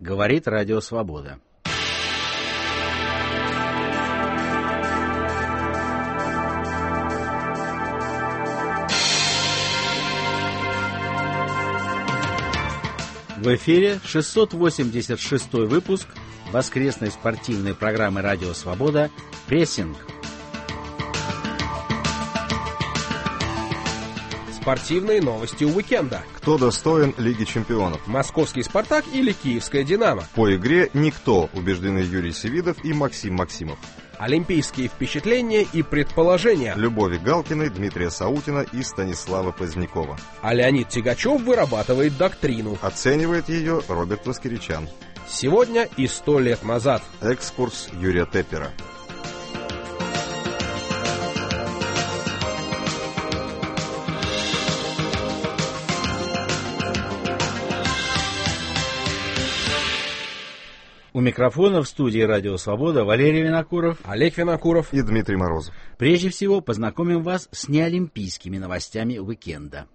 говорит Радио Свобода. В эфире 686-й выпуск воскресной спортивной программы «Радио Свобода» «Прессинг». Спортивные новости уикенда. Кто достоин Лиги чемпионов? Московский «Спартак» или киевская «Динамо»? По игре никто, убеждены Юрий Севидов и Максим Максимов. Олимпийские впечатления и предположения. Любови Галкиной, Дмитрия Саутина и Станислава Позднякова. А Леонид Тягачев вырабатывает доктрину. Оценивает ее Роберт Воскиричан. Сегодня и 100 лет назад. Экскурс Юрия Теппера. У микрофона в студии «Радио Свобода» Валерий Винокуров, Олег Винокуров и Дмитрий Морозов. Прежде всего познакомим вас с неолимпийскими новостями уикенда.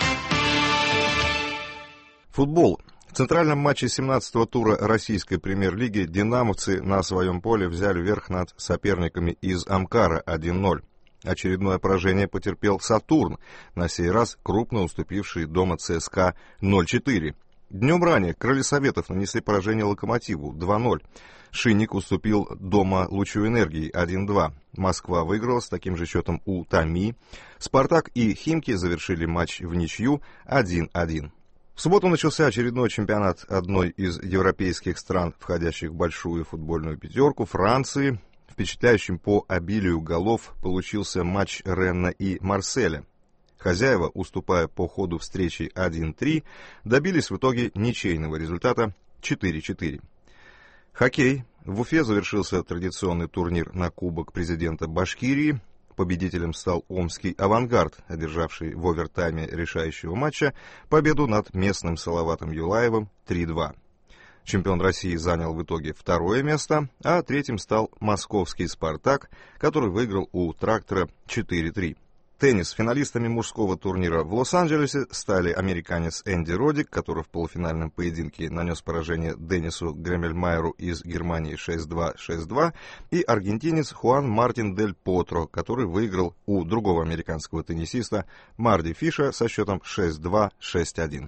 Футбол. В центральном матче 17-го тура российской премьер-лиги динамовцы на своем поле взяли верх над соперниками из Амкара 1-0. Очередное поражение потерпел «Сатурн», на сей раз крупно уступивший дома ЦСКА 0-4. Днем ранее «Крылья Советов» нанесли поражение «Локомотиву» 2-0. «Шинник» уступил дома «Лучу энергии» 1-2. Москва выиграла с таким же счетом у «Томи». «Спартак» и «Химки» завершили матч в ничью 1-1. В субботу начался очередной чемпионат одной из европейских стран, входящих в большую футбольную пятерку, Франции. Впечатляющим по обилию голов получился матч Ренна и Марселя. Хозяева, уступая по ходу встречи 1-3, добились в итоге ничейного результата 4-4. Хоккей. В Уфе завершился традиционный турнир на Кубок президента Башкирии. Победителем стал омский «Авангард», одержавший в овертайме решающего матча победу над местным Салаватом Юлаевым 3-2. Чемпион России занял в итоге второе место, а третьим стал московский «Спартак», который выиграл у «Трактора» 4-3. Теннис. Финалистами мужского турнира в Лос-Анджелесе стали американец Энди Роддик, который в полуфинальном поединке нанес поражение Денису Гремельмайеру из Германии 6-2, 6-2, и аргентинец Хуан Мартин Дель Потро, который выиграл у другого американского теннисиста Марди Фиша со счетом 6-2, 6-1.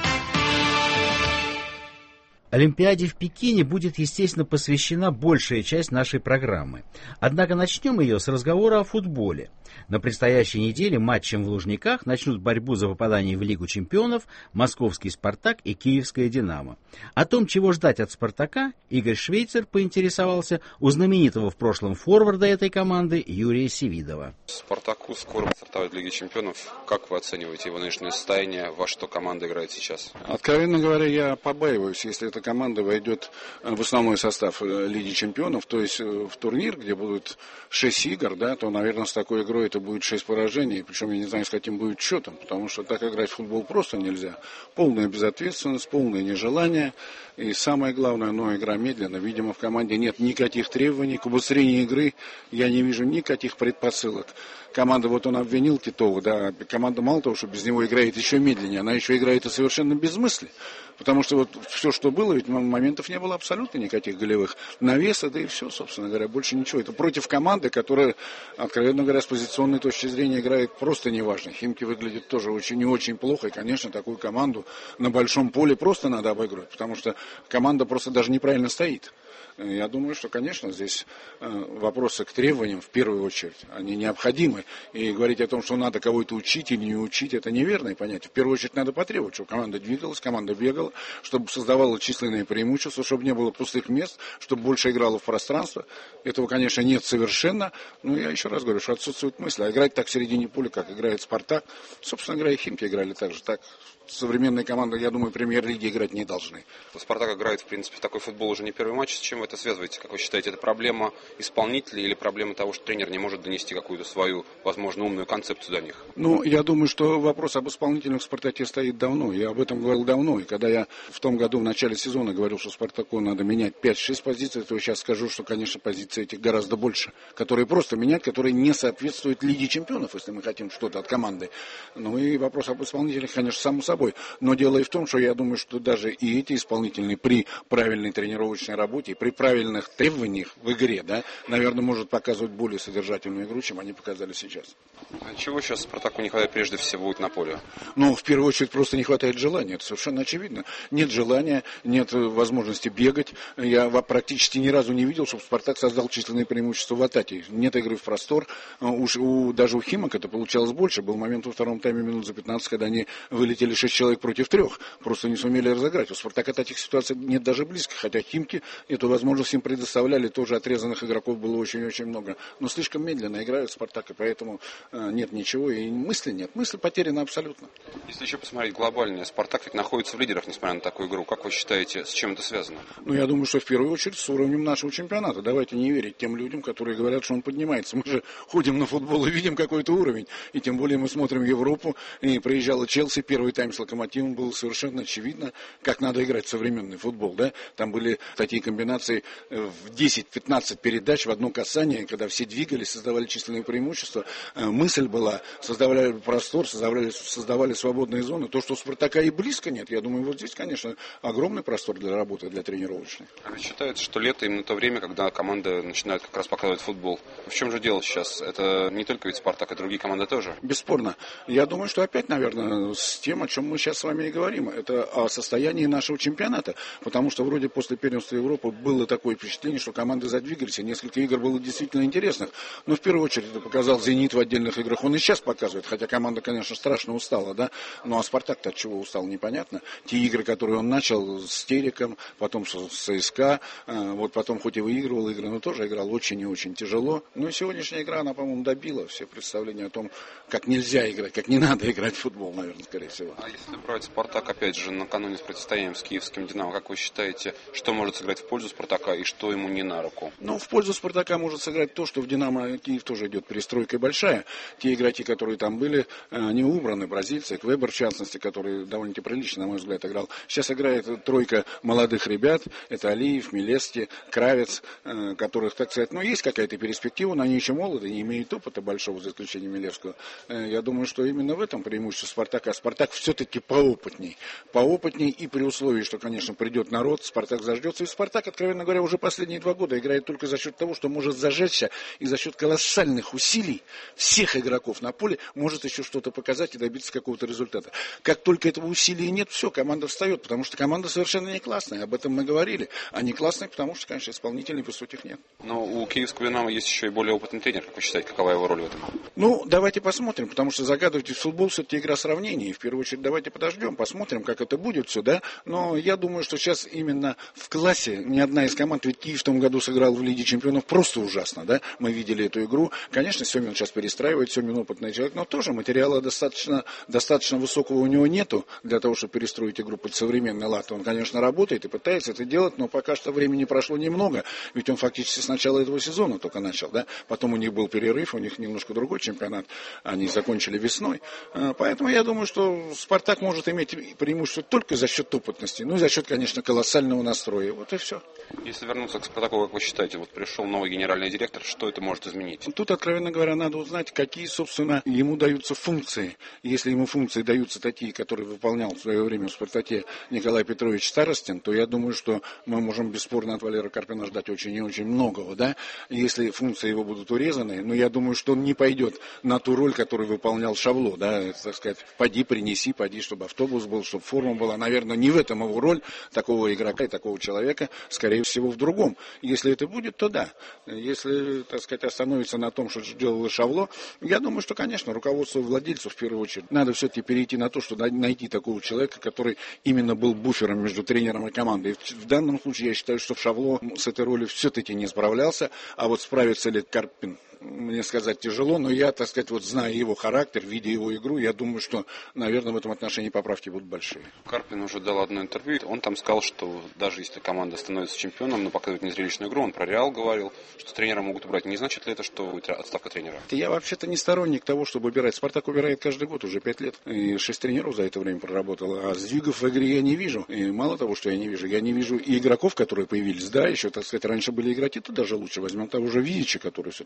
Олимпиаде в Пекине будет, естественно, посвящена большая часть нашей программы. Однако начнем ее с разговора о футболе. На предстоящей неделе матчем в Лужниках начнут борьбу за попадание в Лигу чемпионов московский «Спартак» и киевская «Динамо». О том, чего ждать от «Спартака», Игорь Швейцер поинтересовался у знаменитого в прошлом форварда этой команды Юрия Севидова. «Спартаку» скоро стартовать в Лиге чемпионов. Как вы оцениваете его нынешнее состояние? Во что команда играет сейчас? Откровенно говоря, я побаиваюсь, если эта команда войдет в основной состав Лиги чемпионов, то есть в турнир, где будут 6 игр, да, то, наверное, с такой игрой это будет 6 поражений, причем я не знаю, с каким будет счетом, потому что так играть в футбол просто нельзя. Полная безответственность, полное нежелание, и самое главное, но игра медленно. Видимо, в команде нет никаких требований к обустрению игры, я не вижу никаких предпосылок. Команда, вот он обвинил Титова, да, команда мало того, что без него играет еще медленнее, она еще играет и совершенно без мысли. Потому что вот все, что было, ведь моментов не было абсолютно никаких голевых. Навеса, да и все, собственно говоря, больше ничего. Это против команды, которая, откровенно говоря, с позиционной точки зрения играет просто неважно. Химки выглядят тоже очень и очень плохо, и, конечно, такую команду на большом поле просто надо обыгрывать, потому что команда просто даже неправильно стоит. Я думаю, что, конечно, здесь вопросы к требованиям в первую очередь, они необходимы. И говорить о том, что надо кого-то учить или не учить, это неверное понятие. В первую очередь надо потребовать, чтобы команда двигалась, команда бегала, чтобы создавала численные преимущества, чтобы не было пустых мест, чтобы больше играла в пространство. Этого, конечно, нет совершенно. Но я еще раз говорю, что отсутствует мысль. А играть так в середине поля, как играет «Спартак», собственно говоря, и «Химки» играли так же. Так современные команды, я думаю, премьер-лиги играть не должны. «Спартак» играет, в принципе, в такой футбол уже не первый матч. С чем вы это связываете? Как вы считаете, это проблема исполнителей или проблема того, что тренер не может донести какую-то свою, возможно, умную концепцию до них? Ну, я думаю, что вопрос об исполнителях в «Спартаке» стоит давно. Я об этом говорил давно. И когда я в том году, в начале сезона, говорил, что «Спартаку» надо менять 5-6 позиций, то сейчас скажу, что, конечно, позиций этих гораздо больше, которые просто менять, которые не соответствуют Лиге чемпионов, если мы хотим что-то от команды. Ну и вопрос об исполнителях, конечно, само собой собой. Но дело и в том, что я думаю, что даже и эти исполнительные при правильной тренировочной работе, при правильных требованиях в игре, да, наверное, может показывать более содержательную игру, чем они показали сейчас. А чего сейчас Спартаку не хватает прежде всего на поле? Ну, в первую очередь, просто не хватает желания. Это совершенно очевидно. Нет желания, нет возможности бегать. Я практически ни разу не видел, чтобы Спартак создал численные преимущества в атаке. Нет игры в простор. Даже у Химок это получалось больше. Был момент во втором тайме минут за 15, когда они вылетели 6 человек против 3. Просто не сумели разыграть. У Спартака таких ситуаций нет даже близко. Хотя Химки эту возможность им предоставляли. Тоже отрезанных игроков было очень-очень много. Но слишком медленно играют Спартак, и поэтому нет ничего. И мысли нет. Мысль потеряна абсолютно. Если еще посмотреть глобальнее, Спартак ведь находится в лидерах, несмотря на такую игру. Как вы считаете, с чем это связано? Ну, я думаю, что в первую очередь с уровнем нашего чемпионата. Давайте не верить тем людям, которые говорят, что он поднимается. Мы же ходим на футбол и видим какой-то уровень. И тем более мы смотрим Европу. И приезжала Челси, первый тайм с Локомотивом, было совершенно очевидно, как надо играть в современный футбол. Да? Там были такие комбинации в 10-15 передач в одно касание, когда все двигались, создавали численные преимущества. Мысль была, создавали простор, создавали свободные зоны. То, что у Спартака и близко нет, я думаю, вот здесь, конечно, огромный простор для работы, для тренировочной. А ведь считается, что лето именно то время, когда команда начинает как раз показывать футбол. В чем же дело сейчас? Это не только ведь Спартак, а другие команды тоже? Бесспорно. Я думаю, что опять, наверное, с тем, о чем мы сейчас с вами и говорим. Это о состоянии нашего чемпионата. Потому что вроде после первенства Европы было такое впечатление, что команды задвигались, и несколько игр было действительно интересных. Но в первую очередь это показал «Зенит» в отдельных играх. Он и сейчас показывает, хотя команда, конечно, страшно устала, да. Ну а Спартак-то от чего устал, непонятно. Те игры, которые он начал с Тереком, потом с ЦСКА, вот потом хоть и выигрывал игры, но тоже играл очень и очень тяжело. Ну и сегодняшняя игра, она, по-моему, добила все представления о том, как нельзя играть, как не надо играть в футбол, наверное, скорее всего. А если брать Спартак, опять же, накануне с противостоянием с киевским «Динамо», как вы считаете, что может сыграть в пользу Спартака и что ему не на руку? Ну, в пользу Спартака может сыграть то, что в «Динамо» Киев тоже идет перестройка большая. Те игроки, которые там были, они убраны, бразильцы, Квебер, в частности, который довольно-таки прилично, на мой взгляд, играл. Сейчас играет тройка молодых ребят. Это Алиев, Милести, Кравец, которых, так сказать, ну, есть какая-то перспектива, но они еще молоды, не имеют опыта большого, за исключением Милевского. Я думаю, что именно в этом преимущество Спартака. Спартак все-таки поопытней. Поопытней и при условии, что, конечно, придет народ, Спартак заждется. И Спартак, откровенно говоря, уже последние 2 года играет только за счет того, что может зажечься и за счет колоссальных усилий всех игроков на поле может еще что-то показать и добиться какого-то результата. Как только этого усилия нет, все, команда встает, потому что команда совершенно не классная, об этом мы говорили. А не классная, потому что, конечно, исполнительных высоких нет. Но у киевского «Динамо» есть еще и более опытный тренер, как вы считаете, какова его роль в этом? Ну, давайте посмотрим, потому что загадывать в футбол все-таки игра сравнений. И в первую очередь давайте подождем, посмотрим, как это будет все, да. Но я думаю, что сейчас именно в классе ни одна из команд, ведь Киев в том году сыграл в Лиге Чемпионов просто ужасно, да. Мы видели эту игру. Конечно, Семин сейчас перестраивает, Семин опытный человек, но тоже материала достаточно высокого у него нету для того, чтобы перестроить игру под современный лад. Он, конечно, работает и пытается это делать, но пока что времени прошло немного, ведь он фактически с начала этого сезона только начал, да. Потом у них был перерыв, у них немножко другой чемпионат, они закончили весной. Поэтому я думаю, что Спартак может иметь преимущество только за счет опытности, ну и за счет, конечно, колоссального настроя. Вот и все. Если вернуться к Спартаку, как вы считаете, вот пришел новый генеральный директор, что это может изменить? Тут, откровенно говоря, надо узнать, какие, собственно, ему даются функции. Если ему функции даются такие, которые выполнял в свое время в Спартаке Николай Петрович Старостин, то я думаю, что мы можем бесспорно от Валерия Карпина ждать очень и очень многого, да. Если функции его будут урезаны, но я думаю, что он не пойдет на ту роль, которую выполнял Шавло, да, это, так сказать, поди, принеси, поди, чтобы автобус был, чтобы форма была. Наверное, не в этом его роль такого игрока и такого человека, скорее всего, в другом. Если это будет, то да. Если, так сказать, остановится на том, что делало Шавло, я думаю, что, конечно, руководство владельцев, в первую очередь, надо все-таки перейти на то, что найти такого человека, который именно был буфером между тренером и командой. В данном случае я считаю, что Шавло с этой ролью все-таки не справлялся, а вот справится ли Карпин, мне сказать тяжело, но я, так сказать, вот зная его характер, видя его игру, я думаю, что, наверное, в этом отношении поправки будут большие. Карпин уже дал одно интервью, он там сказал, что даже если команда становится чемпионом, но показывает незрелищную игру, он про Реал говорил, что тренера могут убрать. Не значит ли это, что будет отставка тренера? Я вообще-то не сторонник того, чтобы убирать. Спартак убирает каждый год, уже 5 лет. И 6 тренеров за это время проработало. А сдвигов в игре я не вижу. И мало того, что я не вижу и игроков, которые появились. Да, еще, так сказать, раньше были игроки, то даже лучше. Возьмем того же Вичи, который все-таки был,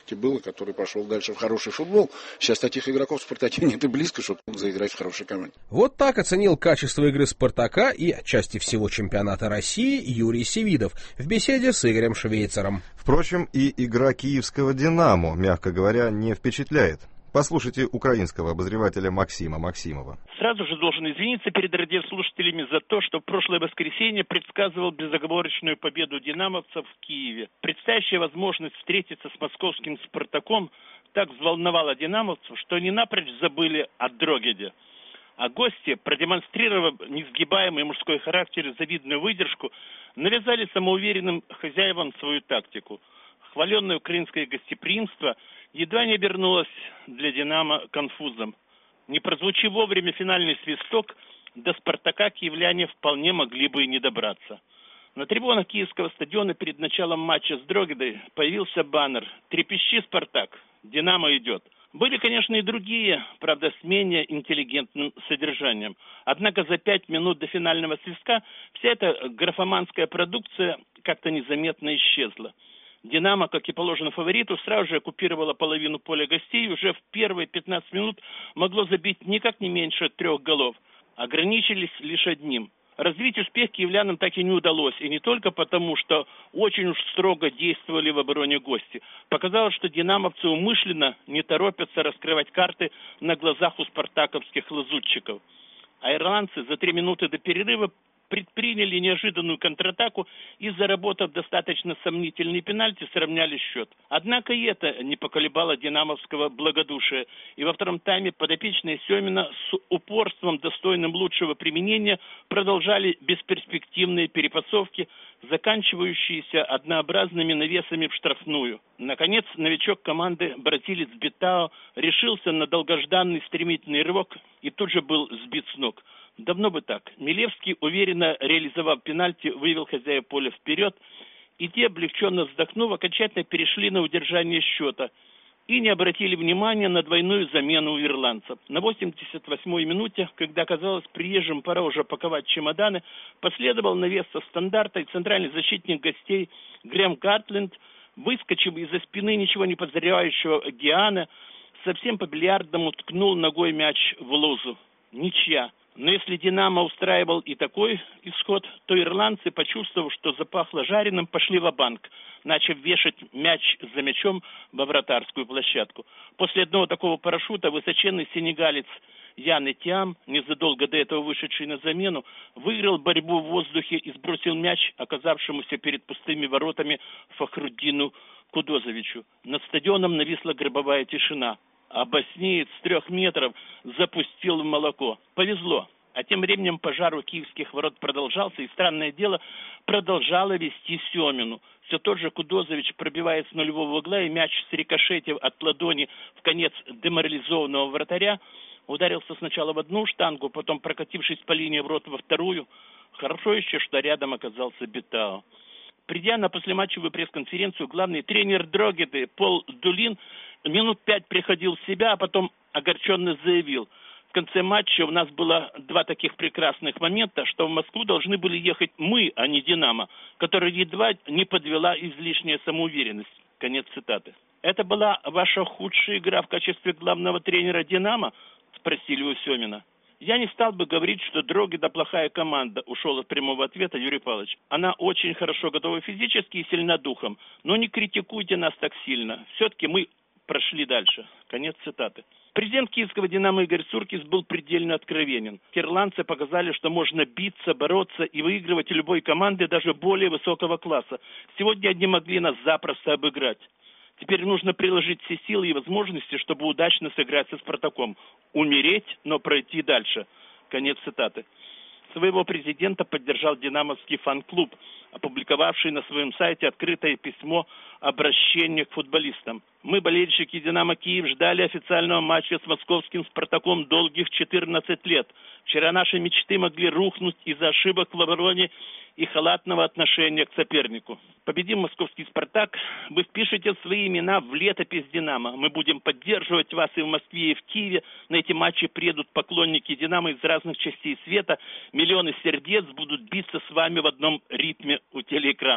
который пошел дальше в хороший футбол. Сейчас таких игроков в «Спартаке» нет и близко, чтобы заиграть в хорошей команде. Вот так оценил качество игры «Спартака» и отчасти всего чемпионата России Юрий Севидов в беседе с Игорем Швейцером. Впрочем, и игра киевского «Динамо», мягко говоря, не впечатляет. Послушайте украинского обозревателя Максима Максимова. Сразу же должен извиниться перед радиослушателями за то, что в прошлое воскресенье предсказывал безоговорочную победу динамовцев в Киеве. Предстоящая возможность встретиться с московским «Спартаком» так взволновала динамовцев, что они напрочь забыли о Дрогеде. А гости, продемонстрировав несгибаемый мужской характер и завидную выдержку, навязали самоуверенным хозяевам свою тактику. Хваленное украинское гостеприимство едва не обернулось для «Динамо» конфузом. Не прозвучив вовремя финальный свисток, до «Спартака» киевляне вполне могли бы и не добраться. На трибунах Киевского стадиона перед началом матча с Дрогедой появился баннер «Трепещи, Спартак! Динамо идет!». Были, конечно, и другие, правда, с менее интеллигентным содержанием. Однако за 5 минут до финального свистка вся эта графоманская продукция как-то незаметно исчезла. «Динамо», как и положено фавориту, сразу же оккупировала половину поля гостей и уже в первые 15 минут могло забить никак не меньше 3 голов. Ограничились лишь одним. Развить успех киевлянам так и не удалось, и не только потому, что очень уж строго действовали в обороне гости. Показалось, что динамовцы умышленно не торопятся раскрывать карты на глазах у спартаковских лазутчиков. А ирландцы за 3 минуты до перерыва предприняли неожиданную контратаку и, заработав достаточно сомнительный пенальти, сравняли счет. Однако и это не поколебало динамовского благодушия. И во втором тайме подопечные Семина с упорством, достойным лучшего применения, продолжали бесперспективные перепасовки, заканчивающиеся однообразными навесами в штрафную. Наконец, новичок команды, бразилец Битао, решился на долгожданный стремительный рывок и тут же был сбит с ног. Давно бы так. Милевский, уверенно реализовав пенальти, вывел хозяев поля вперед, и те, облегченно вздохнув, окончательно перешли на удержание счета и не обратили внимания на двойную замену у ирландцев. На 88-й минуте, когда казалось приезжим пора уже паковать чемоданы, последовал навес со стандарта, и центральный защитник гостей Грэм Гартленд, выскочив из-за спины ничего не подозревающего Гиана, совсем по-бильярдному ткнул ногой мяч в лозу. Ничья. Но если «Динамо» устраивал и такой исход, то ирландцы, почувствовав, что запахло жареным, пошли ва-банк, начав вешать мяч за мячом во вратарскую площадку. После одного такого парашюта высоченный сенегалец Ян Этиам, незадолго до этого вышедший на замену, выиграл борьбу в воздухе и сбросил мяч оказавшемуся перед пустыми воротами Фахруддину Кудозовичу. Над стадионом нависла гробовая тишина. А боснеец с 3 метров запустил в молоко. Повезло. А тем временем пожар у киевских ворот продолжался, и, странное дело, продолжало вести Семину. Все тот же Кудозович, пробивая с нулевого угла, и мяч срикошетив от ладони в конец деморализованного вратаря, ударился сначала в одну штангу, потом, прокатившись по линии ворот, во вторую. Хорошо еще, что рядом оказался Битао. Придя на послематчевую пресс-конференцию, главный тренер Дрогеды Пол Дулин минут 5 приходил в себя, а потом огорченно заявил: в конце матча у нас было 2 таких прекрасных момента, что в Москву должны были ехать мы, а не «Динамо», которая едва не подвела излишняя самоуверенность. Конец цитаты. «Это была ваша худшая игра в качестве главного тренера «Динамо»?» — спросили у Семина. «Я не стал бы говорить, что Дрогеда плохая команда», — ушел от прямого ответа Юрий Павлович. «Она очень хорошо готова физически и сильна духом. Но не критикуйте нас так сильно. Все-таки мы прошли дальше». Конец цитаты. Президент киевского «Динамо» Игорь Суркис был предельно откровенен. Ирландцы показали, что можно биться, бороться и выигрывать любой команды даже более высокого класса. Сегодня они могли нас запросто обыграть. Теперь нужно приложить все силы и возможности, чтобы удачно сыграть со «Спартаком». Умереть, но пройти дальше. Конец цитаты. Своего президента поддержал динамовский фан-клуб, опубликовавший на своем сайте открытое письмо обращения к футболистам. «Мы, болельщики «Динамо Киев», ждали официального матча с московским «Спартаком» долгих 14 лет. Вчера наши мечты могли рухнуть из-за ошибок в обороне и халатного отношения к сопернику. Победим московский «Спартак», вы впишете свои имена в летопись «Динамо». Мы будем поддерживать вас и в Москве, и в Киеве. На эти матчи приедут поклонники «Динамо» из разных частей света. Миллионы сердец будут биться с вами в одном ритме у телеэкранов.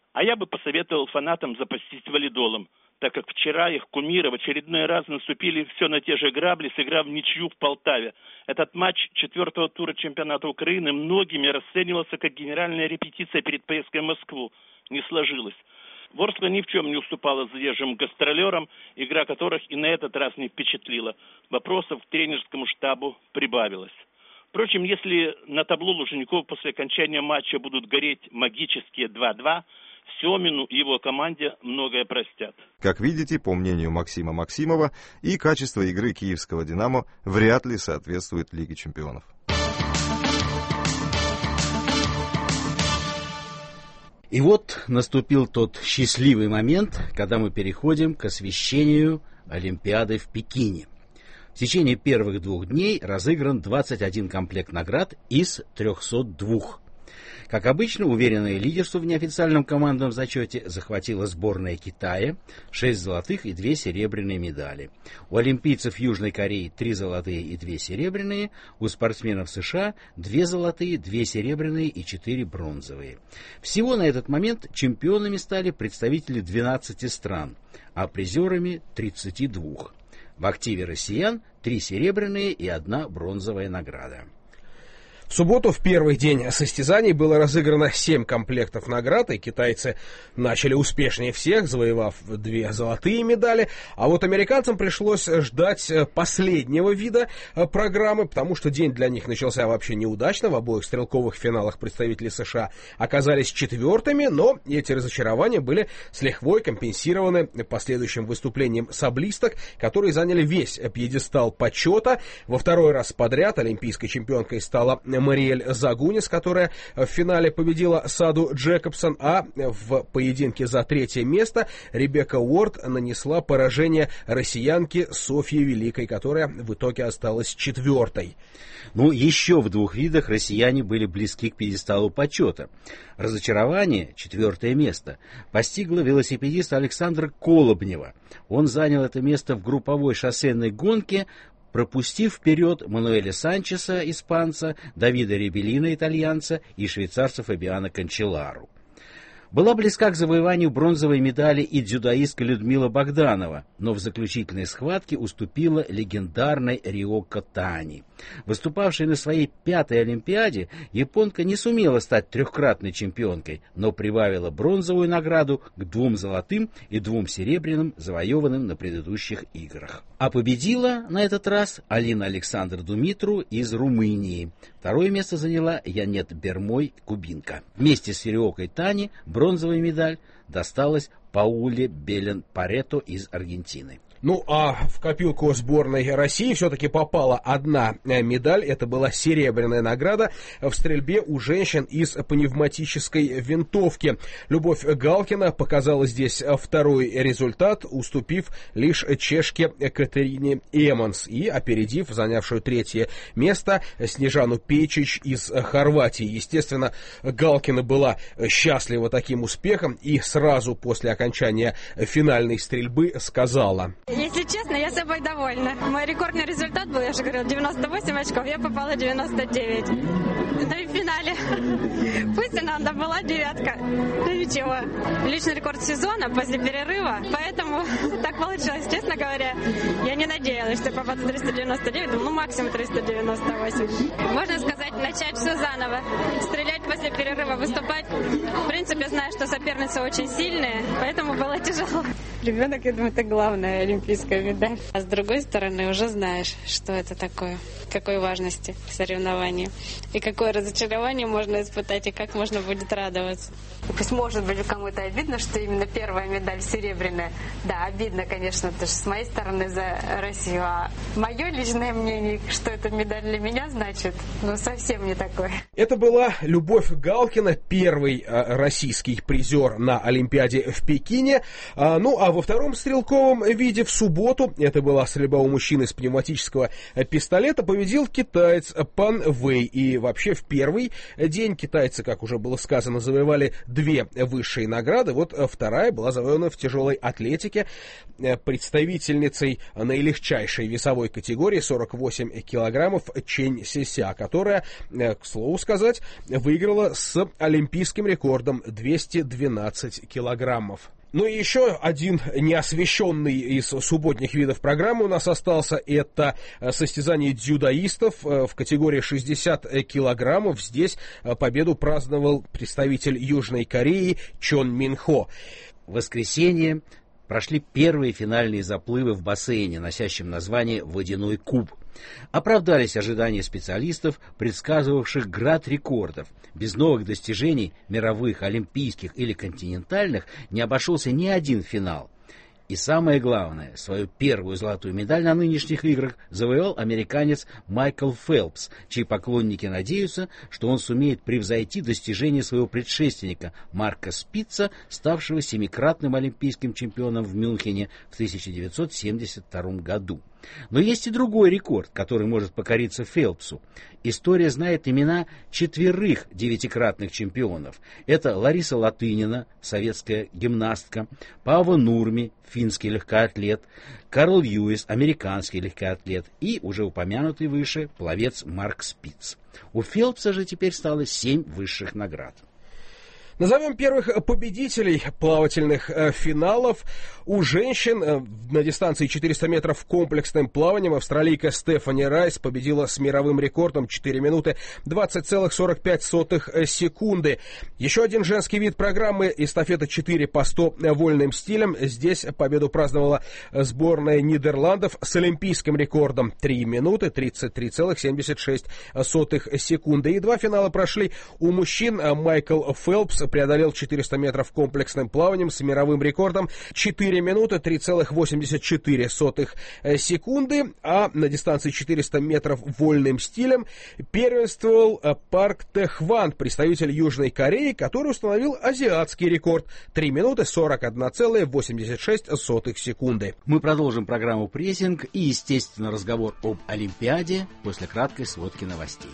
А я бы посоветовал фанатам запастись валидолом, так как вчера их кумиры в очередной раз наступили все на те же грабли, сыграв в ничью в Полтаве. Этот матч 4-го тура чемпионата Украины многими расценивался как генеральная репетиция перед поездкой в Москву. Не сложилось. Ворскла ни в чем не уступала заезжим гастролерам, игра которых и на этот раз не впечатлила. Вопросов к тренерскому штабу прибавилось. Впрочем, если на табло Лужников после окончания матча будут гореть магические 2-2, Семину и его команде многое простят. Как видите, по мнению Максима Максимова, и качество игры киевского «Динамо» вряд ли соответствует Лиге чемпионов. И вот наступил тот счастливый момент, когда мы переходим к освещению Олимпиады в Пекине. В течение первых 2 дней разыгран 21 комплект наград из 302. Как обычно, уверенное лидерство в неофициальном командном зачете захватила сборная Китая, 6 золотых и 2 серебряные медали. У олимпийцев Южной Кореи 3 золотые и 2 серебряные, у спортсменов США 2 золотые, 2 серебряные и 4 бронзовые. Всего на этот момент чемпионами стали представители 12 стран, а призерами 32. В активе россиян 3 серебряные и 1 бронзовая награда. В субботу, в первый день состязаний, было разыграно 7 комплектов наград, и китайцы начали успешнее всех, завоевав 2 золотые медали. А вот американцам пришлось ждать последнего вида программы, потому что день для них начался вообще неудачно. В обоих стрелковых финалах представители США оказались 4-ми, но эти разочарования были с лихвой компенсированы последующим выступлением саблисток, которые заняли весь пьедестал почета. Во 2-й раз подряд олимпийской чемпионкой стала Мариэль Загунис, которая в финале победила Саду Джекобсон, а в поединке за 3-е место Ребекка Уорд нанесла поражение россиянке Софье Великой, которая в итоге осталась 4-й. Ну, еще в 2 видах россияне были близки к пьедесталу почета. Разочарование, 4-е место, постигло велосипедиста Александра Колобнева. Он занял это место в групповой шоссейной гонке, пропустив вперед Мануэля Санчеса, испанца, Давида Ребелина, итальянца, и швейцарца Фабиано Канчелару. Была близка к завоеванию бронзовой медали и дзюдоистка Людмила Богданова, но в заключительной схватке уступила легендарной Риоко Тани. Выступавшая на своей 5-й Олимпиаде, японка не сумела стать 3-кратной чемпионкой, но прибавила бронзовую награду к 2 золотым и 2 серебряным, завоеванным на предыдущих играх. А победила на этот раз Алина Александр Думитру из Румынии. 2-е место заняла Янет Бермой, кубинка. Вместе с Риокой Тани бронзовая медаль досталась Пауле Белен-Парето из Аргентины. Ну, а в копилку сборной России все-таки попала 1 медаль. Это была серебряная награда в стрельбе у женщин из пневматической винтовки. Любовь Галкина показала здесь 2-й результат, уступив лишь чешке Катерине Эмонс и опередив занявшую 3-е место Снежану Пейчич из Хорватии. Естественно, Галкина была счастлива таким успехом и сразу после окончания финальной стрельбы сказала: Если честно, я собой довольна. Мой рекордный результат был, я же говорила, 98 очков, я попала 99. Ну и в финале. Пусть она была 9-ка. Ну ничего. Личный рекорд сезона после перерыва, поэтому так получилось. Честно говоря, я не надеялась, что попаду 399, ну максимум 398. Можно сказать, начать все заново. Стрелять после перерыва, выступать. В принципе, знаю, что соперницы очень сильные, поэтому было тяжело. Ребенок, я думаю, это главное, олимпийская медаль. А с другой стороны, уже знаешь, что это такое, какой важности соревнования. И какое разочарование можно испытать, и как можно будет радоваться. Пусть может быть кому-то обидно, что именно первая медаль серебряная. Да, обидно, конечно, это же с моей стороны за Россию. А мое личное мнение, что эта медаль для меня значит, ну совсем не такое. Это была Любовь Галкина, первый российский призер на Олимпиаде в Пекине. Ну, а во 2-м стрелковом виде в субботу, это была стрельба у мужчины с пневматического пистолета, победил китаец Пан Вэй. И вообще в первый день китайцы, как уже было сказано, завоевали 2 высшие награды. Вот 2-я была завоевана в тяжелой атлетике представительницей наилегчайшей весовой категории 48 килограммов Чэнь Сися, которая, к слову сказать, выиграла с олимпийским рекордом 200 212 килограммов. Ну и еще один неосвещенный из субботних видов программы у нас остался. Это состязание дзюдоистов в категории 60 килограммов. Здесь победу праздновал представитель Южной Кореи Чон Мин Хо. В воскресенье прошли первые финальные заплывы в бассейне, носящем название «Водяной куб». Оправдались ожидания специалистов, предсказывавших град рекордов. Без новых достижений мировых, олимпийских или континентальных не обошелся ни один финал. И самое главное, свою первую золотую медаль на нынешних играх завоевал американец Майкл Фелпс, чьи поклонники надеются, что он сумеет превзойти достижения своего предшественника Марка Спица, ставшего семикратным олимпийским чемпионом в Мюнхене в 1972 году. Но есть и другой рекорд, который может покориться Фелпсу. История знает имена 4 девятикратных чемпионов. Это Лариса Латынина, советская гимнастка, Паavo Нурми, финский легкоатлет, Карл Льюис, американский легкоатлет и, уже упомянутый выше, пловец Марк Спиц. У Фелпса же теперь стало 7 высших наград. Назовем первых победителей плавательных финалов. У женщин на дистанции 400 метров комплексным плаванием австралийка Стефани Райс победила с мировым рекордом 4 минуты 20,45 секунды. Еще один женский вид программы — эстафета 4 по 100 вольным стилем. Здесь победу праздновала сборная Нидерландов с олимпийским рекордом 3 минуты 33,76 секунды. И 2 финала прошли у мужчин. Майкл Фелпс преодолел 400 метров комплексным плаванием с мировым рекордом 4 минуты 3,84 секунды, а на дистанции 400 метров вольным стилем первенствовал Парк Тэ-Хван, представитель Южной Кореи, который установил азиатский рекорд 3 минуты 41,86 секунды. Мы продолжим программу «Прессинг» и, естественно, разговор об Олимпиаде после краткой сводки новостей.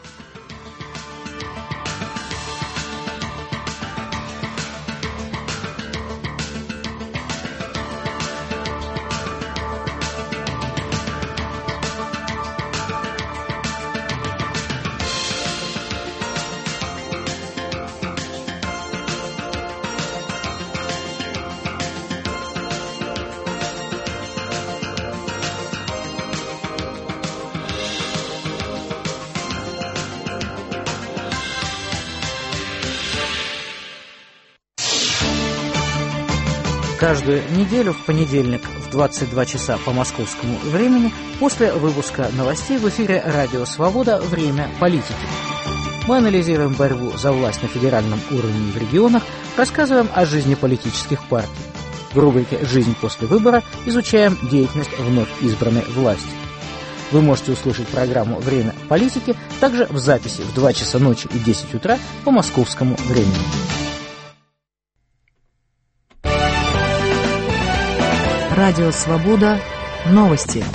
Каждую неделю в понедельник в 22 часа по московскому времени после выпуска новостей в эфире «Радио Свобода. Время политики». Мы анализируем борьбу за власть на федеральном уровне и в регионах, рассказываем о жизни политических партий. В рубрике «Жизнь после выбора» изучаем деятельность вновь избранной власти. Вы можете услышать программу «Время политики» также в записи в 2 часа ночи и 10 утра по московскому времени. Радио «Свобода». Новости.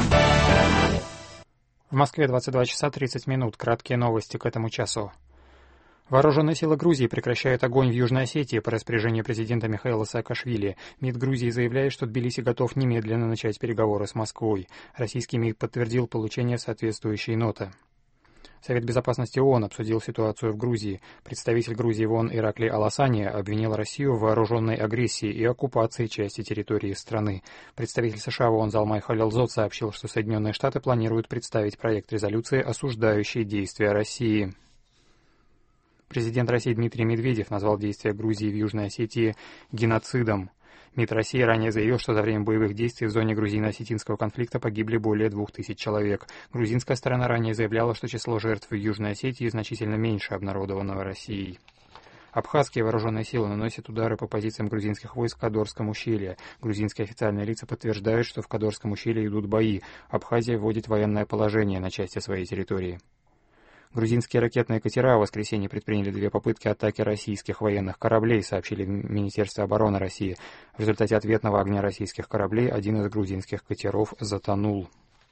В Москве 22 часа 30 минут. Краткие новости к этому часу. Вооруженные силы Грузии прекращают огонь в Южной Осетии по распоряжению президента Михаила Саакашвили. МИД Грузии заявляет, что Тбилиси готов немедленно начать переговоры с Москвой. Российский МИД подтвердил получение соответствующей ноты. Совет Безопасности ООН обсудил ситуацию в Грузии. Представитель Грузии в ООН Иракли Аласани обвинил Россию в вооруженной агрессии и оккупации части территории страны. Представитель США в ООН Залмай Халилзод сообщил, что Соединенные Штаты планируют представить проект резолюции, осуждающий действия России. Президент России Дмитрий Медведев назвал действия Грузии в Южной Осетии геноцидом. МИД России ранее заявил, что за время боевых действий в зоне грузино-осетинского конфликта погибли более 2000 человек. Грузинская сторона ранее заявляла, что число жертв в Южной Осетии значительно меньше обнародованного Россией. Абхазские вооруженные силы наносят удары по позициям грузинских войск в Кадорском ущелье. Грузинские официальные лица подтверждают, что в Кадорском ущелье идут бои. Абхазия вводит военное положение на части своей территории. Грузинские ракетные катера в воскресенье предприняли 2 попытки атаки российских военных кораблей, сообщили в Министерстве обороны России. В результате ответного огня российских кораблей один из грузинских катеров затонул.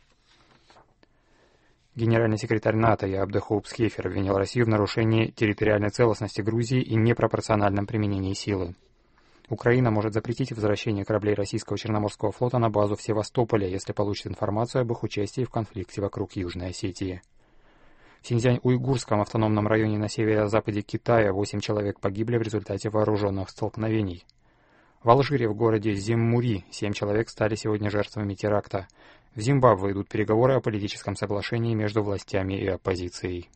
Генеральный секретарь НАТО Абдехоуп Схефер обвинил Россию в нарушении территориальной целостности Грузии и непропорциональном применении силы. Украина может запретить возвращение кораблей российского Черноморского флота на базу в Севастополе, если получит информацию об их участии в конфликте вокруг Южной Осетии. В В Синьцзянь-Уйгурском автономном районе на северо-западе Китая 8 человек погибли в результате вооруженных столкновений. В Алжире, в городе Зиммури, 7 человек стали сегодня жертвами теракта. В Зимбабве идут переговоры о политическом соглашении между властями и оппозицией.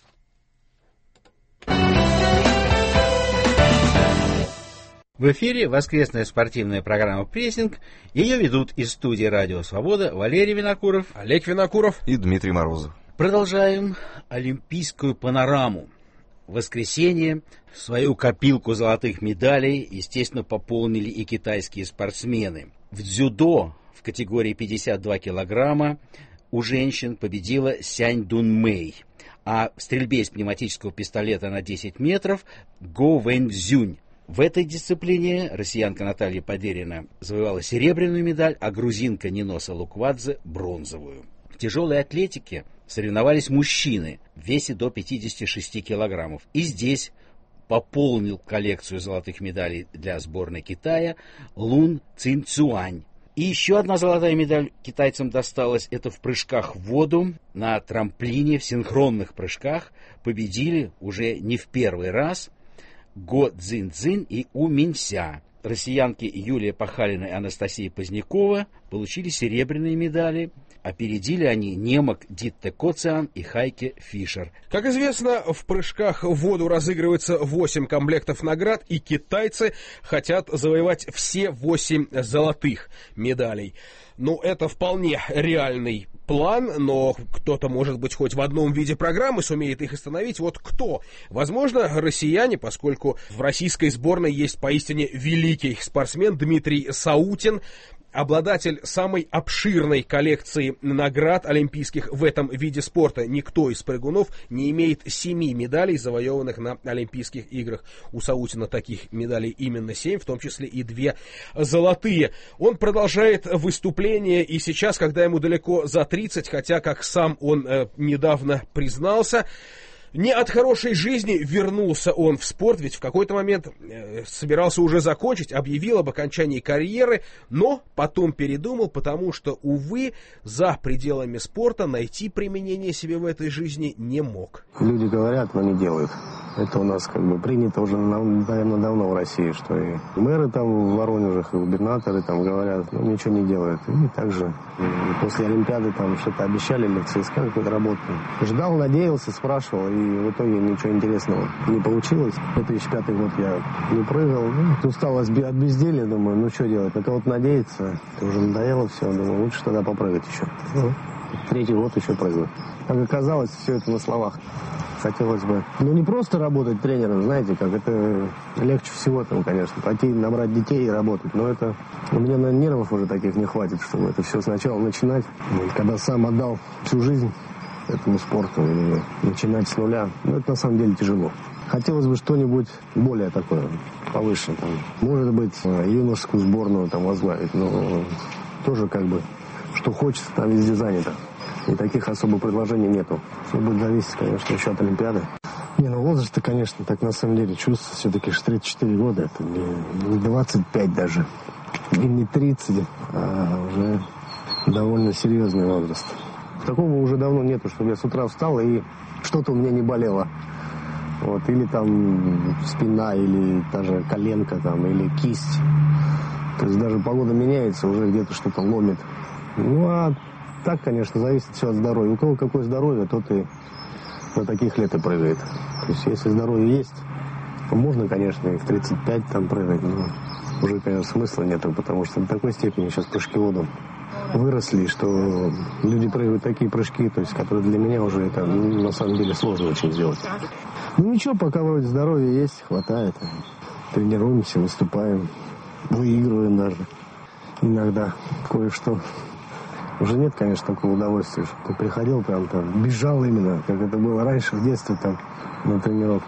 В эфире воскресная спортивная программа «Прессинг». Ее ведут из студии «Радио Свобода» Валерий Винокуров, Олег Винокуров и Дмитрий Морозов. Продолжаем олимпийскую панораму. В воскресенье свою копилку золотых медалей, естественно, пополнили и китайские спортсмены. В дзюдо в категории 52 килограмма у женщин победила Сянь Дунмэй, а в стрельбе из пневматического пистолета на 10 метров Го Вэньцзюнь. В этой дисциплине россиянка Наталья Подерина завоевала серебряную медаль, а грузинка Ниноса Луквадзе – бронзовую. В тяжелой атлетике соревновались мужчины в весе до 56 килограммов. И здесь пополнил коллекцию золотых медалей для сборной Китая Лун Цинцюань. И еще одна золотая медаль китайцам досталась. Это в прыжках в воду на трамплине, в синхронных прыжках победили уже не в первый раз Го Цзиньцзин и У Минься. Россиянки Юлия Пахалина и Анастасия Позднякова получили серебряные медали. Опередили они немок Дитте Коциан и Хайке Фишер. Как известно, в прыжках в воду разыгрывается 8 комплектов наград, и китайцы хотят завоевать все 8 золотых медалей. Ну, это вполне реальный план, но кто-то, может быть, хоть в одном виде программы сумеет их остановить. Вот кто? Возможно, россияне, поскольку в российской сборной есть поистине великий спортсмен Дмитрий Саутин, обладатель самой обширной коллекции наград олимпийских в этом виде спорта. Никто из прыгунов не имеет 7 медалей, завоеванных на Олимпийских играх. У Саутина таких медалей именно 7, в том числе и 2 золотые. Он продолжает выступление и сейчас, когда ему далеко за 30, хотя, как сам он недавно признался, не от хорошей жизни вернулся он в спорт, ведь в какой-то момент собирался уже закончить, объявил об окончании карьеры, но потом передумал, потому что, увы, за пределами спорта найти применение себе в этой жизни не мог. Люди говорят, но не делают. Это у нас как бы принято уже, наверное, давно в России, что и мэры там в Воронеже, и губернаторы там говорят, но ничего не делают. И также после Олимпиады там что-то обещали, или в ЦСКА какую-то работу. Ждал, надеялся, спрашивал, и в итоге ничего интересного не получилось. 2005 год я не прыгал. Устал от безделья, думаю, ну что делать, на кого-то надеяться. Это уже надоело все, думаю, лучше тогда попрыгать еще. Третий год еще прыгаю. Как оказалось, все это на словах. Хотелось бы, ну не просто работать тренером, знаете, как это легче всего там, конечно, пойти набрать детей и работать, но это у меня, наверное, нервов уже таких не хватит, чтобы это все сначала начинать. Когда сам отдал всю жизнь этому спорту и начинать с нуля, ну это на самом деле тяжело. Хотелось бы что-нибудь более такое, повыше, там, может быть, юношескую сборную там возглавить, но тоже как бы, что хочется, там везде занято. И таких особо предложений нету. Все будет зависеть, конечно, еще от Олимпиады. Не, ну возраст-то, конечно, так на самом деле чувствую, все-таки 34 года, это не 25 даже, и не 30, а уже довольно серьезный возраст. Такого уже давно нету, чтобы я с утра встал и что-то у меня не болело. Вот, или там спина, или даже коленка, там, или кисть. То есть даже погода меняется, уже где-то что-то ломит. Ну, а так, конечно, зависит все от здоровья. У кого какое здоровье, тот и до таких лет и прыгает. То есть, если здоровье есть, то можно, конечно, и в 35 там прыгать, но уже, конечно, смысла нету, потому что до такой степени сейчас прыжки в воду выросли, что люди прыгают такие прыжки, то есть, которые для меня уже это, ну, на самом деле, сложно очень сделать. Ну, ничего, пока вроде здоровья есть, хватает. Тренируемся, выступаем, выигрываем даже иногда кое-что. Уже нет, конечно, такого удовольствия, что ты приходил прям там, бежал именно, как это было раньше в детстве там на тренировку.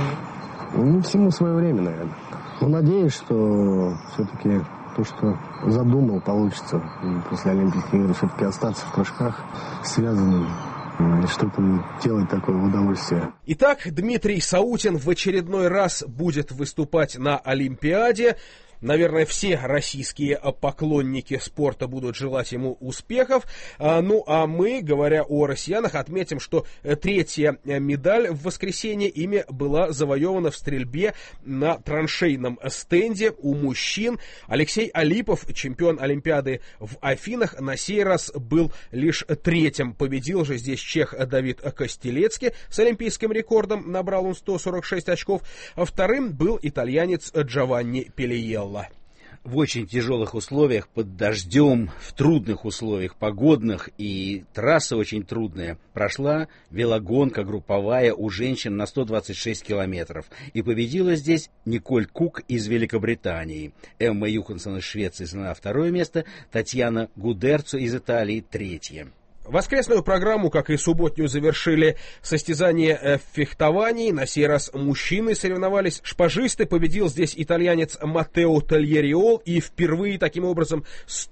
Ну, всему свое время, наверное. Но надеюсь, что все-таки то, что задумал, получится после Олимпийских игр, все-таки остаться в прыжках связанным и что-то делать такое в удовольствие. Итак, Дмитрий Саутин в очередной раз будет выступать на Олимпиаде. наверное, все российские поклонники спорта будут желать ему успехов. Ну, а мы, говоря о россиянах, отметим, что третья медаль в воскресенье ими была завоевана в стрельбе на траншейном стенде у мужчин. Алексей Алипов, чемпион Олимпиады в Афинах, на сей раз был лишь третьим. Победил же здесь чех Давид Костелецкий с олимпийским рекордом, набрал он 146 очков. Вторым был итальянец Джованни Пелиелло. В очень тяжелых условиях, под дождем, в трудных условиях погодных, и трасса очень трудная, прошла велогонка групповая у женщин на 126 километров. И победила здесь Николь Кук из Великобритании, Эмма Юхансон из Швеции заняла второе место, Татьяна Гудерцо из Италии третье. Воскресную программу, как и субботнюю, завершили состязания в фехтовании. На сей раз мужчины соревновались. Шпажисты. Победил здесь итальянец Маттео Тальериол. И впервые, таким образом, с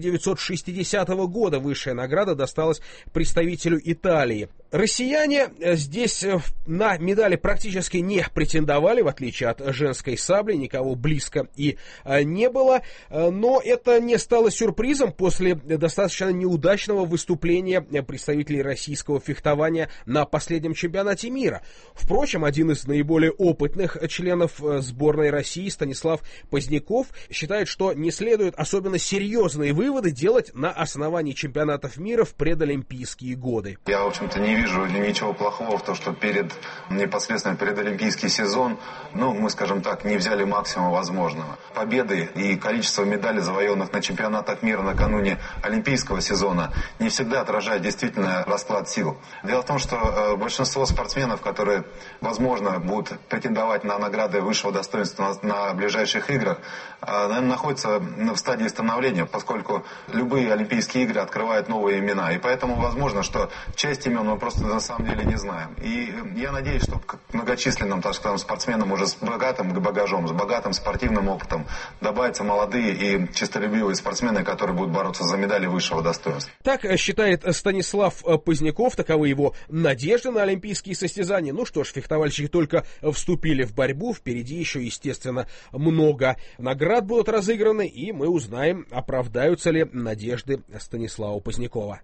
1960 года высшая награда досталась представителю Италии. Россияне здесь на медали практически не претендовали, в отличие от женской сабли. Никого близко и не было. Но это не стало сюрпризом после достаточно неудачного выступления представителей российского фехтования на последнем чемпионате мира. Впрочем, один из наиболее опытных членов сборной России, Станислав Поздняков, считает, что не следует особенно серьезные выводы делать на основании чемпионатов мира в предолимпийские годы. Я, в общем-то, не вижу ничего плохого в том, что непосредственно перед олимпийский сезон, мы, скажем так, не взяли максимум возможного. Победы и количество медалей, завоеванных на чемпионатах мира накануне олимпийского сезона, не всегда отражает действительно расклад сил. Дело в том, что большинство спортсменов, которые, возможно, будут претендовать на награды высшего достоинства на ближайших играх, наверное, находятся в стадии становления, поскольку любые олимпийские игры открывают новые имена. И поэтому возможно, что часть имен мы просто на самом деле не знаем. И я надеюсь, что к многочисленным, так скажем, спортсменам уже с богатым багажом, с богатым спортивным опытом добавятся молодые и честолюбивые спортсмены, которые будут бороться за медали высшего достоинства. Так считает Станислав Поздняков, таковы его надежды на олимпийские состязания. Ну что ж, фехтовальщики только вступили в борьбу, впереди еще, естественно, много наград будут разыграны, и мы узнаем, оправдаются ли надежды Станислава Позднякова.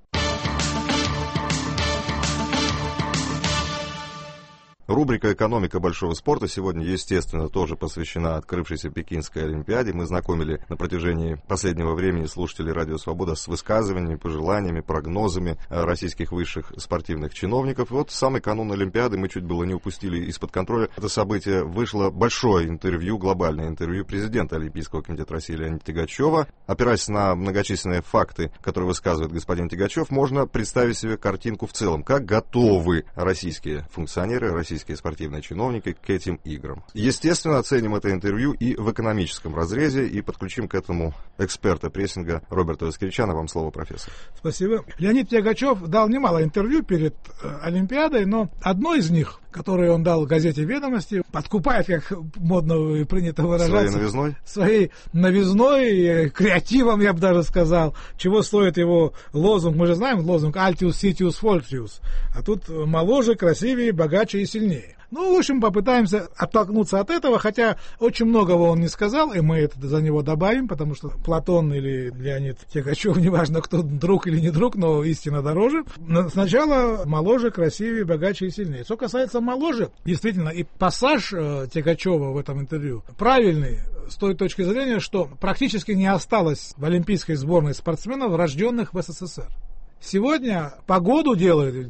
Рубрика «Экономика большого спорта» сегодня, естественно, тоже посвящена открывшейся Пекинской Олимпиаде. Мы знакомили на протяжении последнего времени слушателей «Радио Свобода» с высказываниями, пожеланиями, прогнозами российских высших спортивных чиновников. И вот в самый канун Олимпиады, мы чуть было не упустили из-под контроля это событие, вышло большое интервью, глобальное интервью президента Олимпийского комитета России Леонида Тягачева. Опираясь на многочисленные факты, которые высказывает господин Тягачев, можно представить себе картинку в целом, как готовы российские функционеры, российские спортивные чиновники к этим играм. Естественно, оценим это интервью и в экономическом разрезе, и подключим к этому эксперта прессинга Роберта Воскресенья. Вам слово, профессор. Спасибо. Леонид Тягачев дал немало интервью перед Олимпиадой, но одно из них, которое он дал в газете «Ведомости», подкупает, как модно и принято выражаться, своей новизной, креативом, я бы даже сказал, чего стоит его лозунг. Мы же знаем лозунг «Altius, Sitius, Fortius», а тут моложе, красивее, богаче и сильнее. В общем, попытаемся оттолкнуться от этого, хотя очень многого он не сказал, и мы это за него добавим, потому что Платон или Леонид Тягачев, неважно, кто друг или не друг, но истина дороже. Сначала моложе, красивее, богаче и сильнее. Что касается моложе, действительно, и пассаж Тягачева в этом интервью правильный, с той точки зрения, что практически не осталось в олимпийской сборной спортсменов, рожденных в СССР. Сегодня погоду делают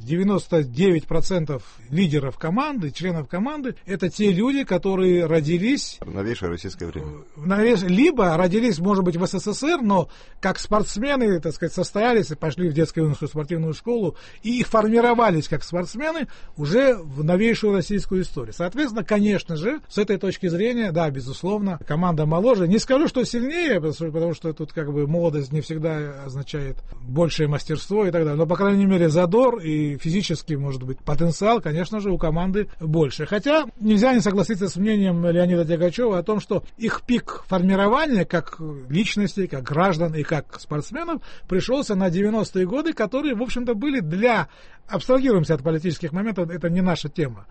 99% лидеров команды, членов команды. Это те люди, которые родились... В новейшее российское время. Либо родились, может быть, в СССР, но как спортсмены, так сказать, состоялись и пошли в детскую юношескую спортивную школу и формировались как спортсмены уже в новейшую российскую историю. Соответственно, конечно же, с этой точки зрения, да, безусловно, команда моложе. Не скажу, что сильнее, потому что тут как бы молодость не всегда означает большее мастерство и так далее. Но, по крайней мере, задор и физический, может быть, потенциал, конечно же, у команды больше. Хотя нельзя не согласиться с мнением Леонида Тягачева о том, что их пик формирования как личностей, как граждан и как спортсменов пришелся на 90-е годы, которые, в общем-то, были для... Абстрагируемся от политических моментов, это не наша тема.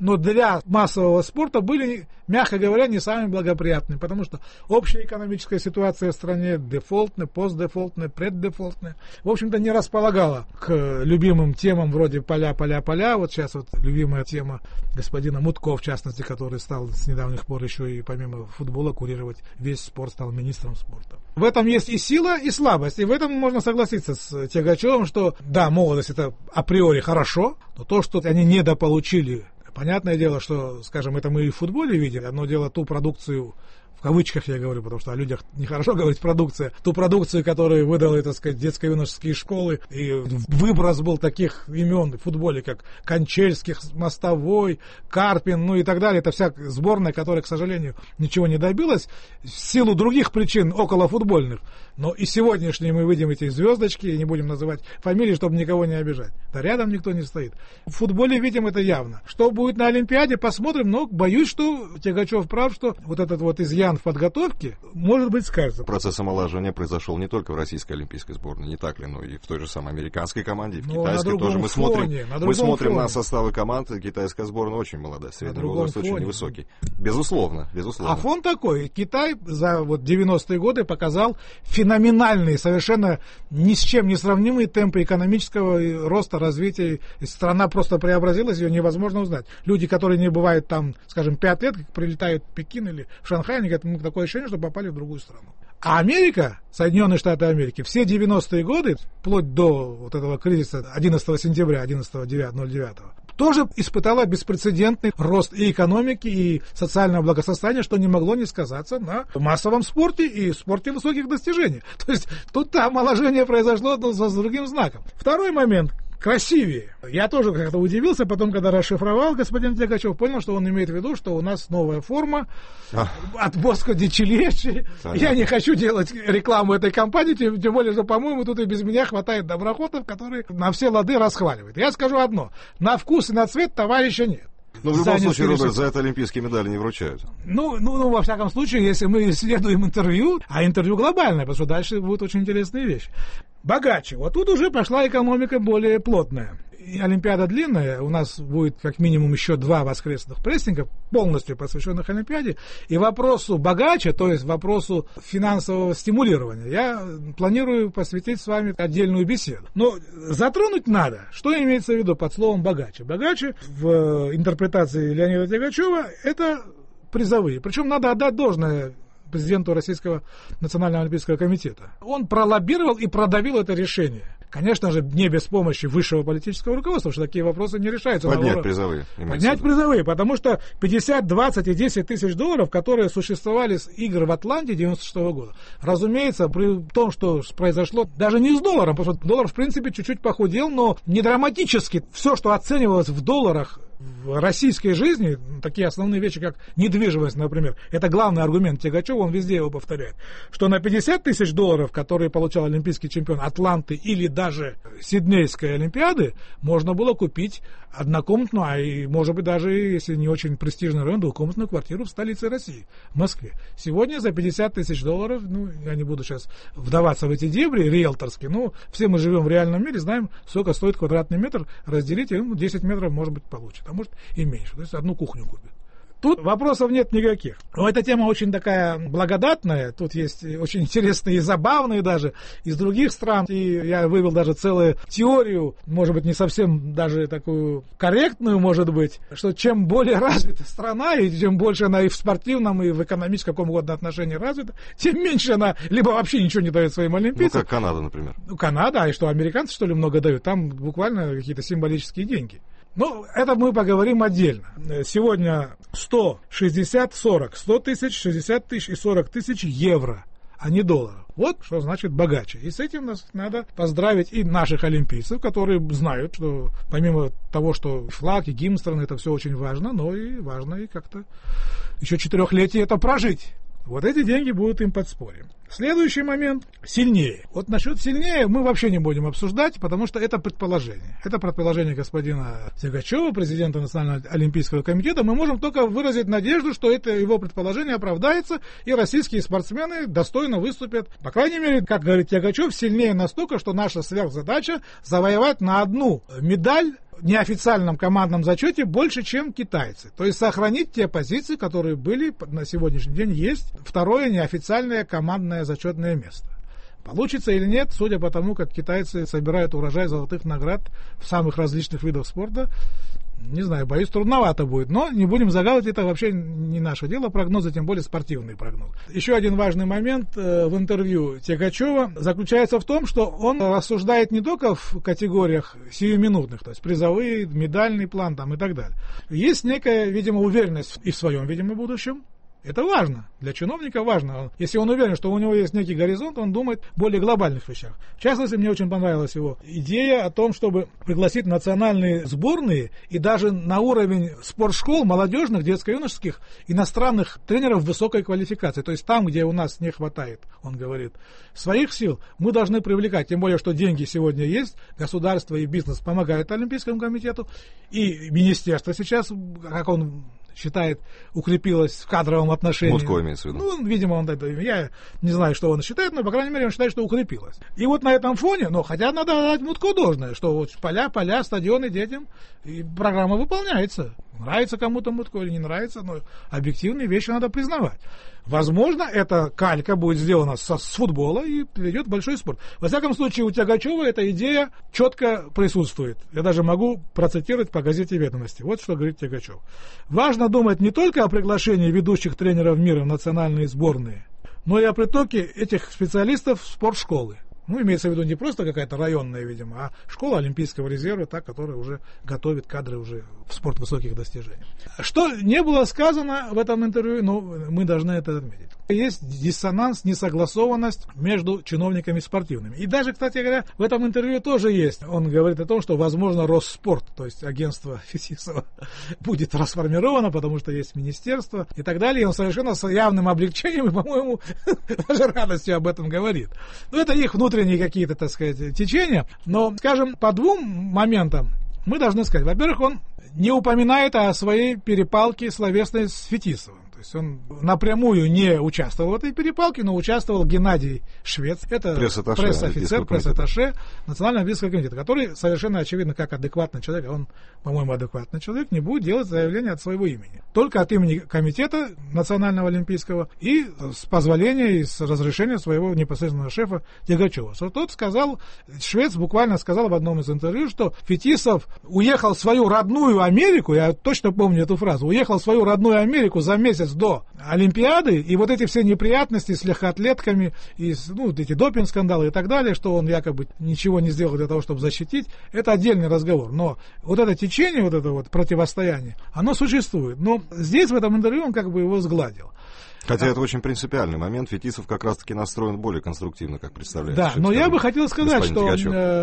но для массового спорта были, мягко говоря, не самыми благоприятными, потому что общая экономическая ситуация в стране, дефолтная, постдефолтная, преддефолтная, в общем-то, не располагала к любимым темам вроде поля. Вот сейчас вот любимая тема господина Мутко, в частности, который стал с недавних пор еще и помимо футбола курировать весь спорт, стал министром спорта. В этом есть и сила, и слабость, и в этом можно согласиться с Тягачевым, что да, молодость это априори хорошо, но то, что они недополучили, понятное дело, что, скажем, это мы и в футболе видели, одно дело ту продукцию, в кавычках я говорю, потому что о людях нехорошо говорить продукция, ту продукцию, которую выдали, так сказать, детско-юношеские школы, и выброс был таких имен в футболе, как Кончельских, Мостовой, Карпин, ну и так далее, это вся сборная, которая, к сожалению, ничего не добилась, в силу других причин околофутбольных, но и сегодняшние мы видим эти звездочки, и не будем называть фамилии, чтобы никого не обижать, да рядом никто не стоит. В футболе видим это явно. Что будет на Олимпиаде, посмотрим, но боюсь, что Тягачев прав, что вот этот вот изъян в подготовке, может быть, скажется. Процесс омолаживания произошел не только в российской олимпийской сборной, не так ли, но и в той же самой американской команде, и в китайской тоже. Мы смотрим на составы команд, китайская сборная очень молодая, средний возраст очень невысокий. Безусловно. А фон такой. Китай за вот 90-е годы показал феноменальные, совершенно ни с чем не сравнимые темпы экономического роста, развития. И страна просто преобразилась, ее невозможно узнать. Люди, которые не бывают там, скажем, 5 лет, как прилетают в Пекин или в Шанхай, они говорят, такое ощущение, что попали в другую страну. А Америка, Соединенные Штаты Америки, все 90-е годы, вплоть до вот этого кризиса 11 сентября, 11.09, тоже испытала беспрецедентный рост и экономики, и социального благосостояния, что не могло не сказаться на массовом спорте и спорте высоких достижений. То есть тут омоложение произошло с другим знаком. Второй момент. Красивее. Я тоже как-то удивился, потом, когда расшифровал господин Тягачев, понял, что он имеет в виду, что у нас новая форма от Боско ди Чилечи. Я не хочу делать рекламу этой компании, тем более, что, по-моему, тут и без меня хватает доброхотов, которые на все лады расхваливают. Я скажу одно. На вкус и на цвет товарища нет. Но в любом случае, Роберт, за это олимпийские медали не вручают. Ну, во всяком случае, если мы исследуем интервью, а интервью глобальное, потому что дальше будут очень интересные вещи. Богаче. Вот тут уже пошла экономика более плотная. И Олимпиада длинная, у нас будет как минимум еще 2 воскресных прессинга, полностью посвященных Олимпиаде. И вопросу богаче, то есть вопросу финансового стимулирования, я планирую посвятить с вами отдельную беседу. Но затронуть надо, что имеется в виду под словом богаче. Богаче в интерпретации Леонида Тягачева это призовые. Причем надо отдать должное президенту Российского национального олимпийского комитета. Он пролоббировал и продавил это решение. Конечно же, не без помощи высшего политического руководства, потому что такие вопросы не решаются. Поднять призовые. Поднять призовые, потому что 50, 20 и 10 тысяч долларов, которые существовали с игр в Атланте 96 года, разумеется, при том, что произошло даже не с долларом, потому что доллар, в принципе, чуть-чуть похудел, но не драматически. Все, что оценивалось в долларах в российской жизни, такие основные вещи, как недвижимость, например, это главный аргумент Тягачева, он везде его повторяет, что на 50 тысяч долларов, которые получал олимпийский чемпион Атланты или даже Сиднейской Олимпиады, можно было купить однокомнатную, а и, может быть, даже, если не очень престижный район, двухкомнатную квартиру в столице России, в Москве. Сегодня за 50 тысяч долларов, я не буду сейчас вдаваться в эти дебри риэлторские, но все мы живем в реальном мире, знаем, сколько стоит квадратный метр, разделите, 10 метров, может быть, получит, а может и меньше, то есть одну кухню купит. Тут вопросов нет никаких. Но эта тема очень такая благодатная. Тут есть очень интересные и забавные даже из других стран. И я вывел даже целую теорию, может быть, не совсем даже такую корректную, может быть, что чем более развита страна, и чем больше она и в спортивном, и в экономическом каком угодно отношении развита, тем меньше она либо вообще ничего не дает своим олимпийцам. Ну, как Канада, например. Канада, и что, американцы, что ли, много дают? Там буквально какие-то символические деньги. Ну, это мы поговорим отдельно. Сегодня 100, 60, 40. 100 тысяч, 60 тысяч и 40 тысяч евро, а не долларов. Вот что значит богаче. И с этим нас надо поздравить и наших олимпийцев, которые знают, что помимо того, что флаг и гимн страны, это все очень важно, но и важно и как-то еще 4-летие это прожить. Вот эти деньги будут им подспорьем. Следующий момент – сильнее. Вот насчет сильнее мы вообще не будем обсуждать, потому что это предположение. Это предположение господина Тягачева, президента Национального олимпийского комитета. Мы можем только выразить надежду, что это его предположение оправдается, и российские спортсмены достойно выступят. По крайней мере, как говорит Тягачев, сильнее настолько, что наша сверхзадача завоевать на одну медаль неофициальном командном зачете больше, чем китайцы. То есть сохранить те позиции, которые были на сегодняшний день, есть второе неофициальное командное зачетное место. Получится или нет, судя по тому, как китайцы собирают урожай золотых наград в самых различных видах спорта, не знаю, боюсь, трудновато будет. Но не будем загадывать, это вообще не наше дело, прогнозы, тем более спортивные прогнозы. Еще один важный момент в интервью Тягачева заключается в том, что он рассуждает не только в категориях сиюминутных, то есть призовые, медальный план там, и так далее. Есть некая, видимо, уверенность и в своем, видимо, будущем. Это важно. Для чиновника важно. Если он уверен, что у него есть некий горизонт, он думает о более глобальных вещах. В частности, мне очень понравилась его идея о том, чтобы пригласить национальные сборные и даже на уровень спортшкол, молодежных, детско-юношеских, иностранных тренеров высокой квалификации. То есть там, где у нас не хватает, он говорит, своих сил, мы должны привлекать. Тем более, что деньги сегодня есть, государство и бизнес помогают Олимпийскому комитету, и министерство сейчас, как он считает, укрепилась в кадровом отношении. Мутко имеется в виду. Ну, видимо, он это, я не знаю, что он считает, но, по крайней мере, он считает, что укрепилась. И вот на этом фоне, хотя надо дать Мутко должное, что вот поля, стадионы детям, и программа выполняется. Нравится кому-то Мутко или не нравится, но объективные вещи надо признавать. Возможно, эта калька будет сделана с футбола и приведет в большой спорт. Во всяком случае, у Тягачева эта идея четко присутствует. Я даже могу процитировать по газете «Ведомости». Вот что говорит Тягачев. Важно думать не только о приглашении ведущих тренеров мира в национальные сборные, но и о притоке этих специалистов в спортшколы. Имеется в виду не просто какая-то районная, видимо, а школа Олимпийского резерва, та, которая уже готовит кадры уже в спорт высоких достижений. Что не было сказано в этом интервью, но мы должны это отметить. Есть диссонанс, несогласованность между чиновниками спортивными. И даже, кстати говоря, в этом интервью тоже есть. Он говорит о том, что, возможно, Росспорт, то есть агентство Фетисова, будет расформировано, потому что есть министерство и так далее. И он совершенно с явным облегчением и, по-моему, даже радостью об этом говорит. Это их внутренние какие-то, так сказать, течения. Но, скажем, по двум моментам мы должны сказать. Во-первых, он не упоминает о своей перепалке словесной с Фетисовым. То есть он напрямую не участвовал в этой перепалке, но участвовал Геннадий Швец. Это пресс-офицер, пресс-атташе Национального олимпийского комитета, который совершенно очевидно, как адекватный человек, он, по-моему, адекватный человек, не будет делать заявление от своего имени. Только от имени комитета Национального олимпийского и с позволения и с разрешения своего непосредственного шефа Тягачева. Что тот сказал, Швец буквально сказал в одном из интервью, что Фетисов уехал в свою родную Америку, я точно помню эту фразу, уехал в свою родную Америку за месяц до Олимпиады, и вот эти все неприятности с легкоатлетками, и эти допинг-скандалы и так далее, что он якобы ничего не сделал для того, чтобы защитить, это отдельный разговор. Но вот это течение, вот это вот противостояние, оно существует. Но здесь, в этом интервью, он как бы его сгладил. Хотя это очень принципиальный момент. Фетисов как раз-таки настроен более конструктивно, как представляется. Да, но я бы хотел сказать, что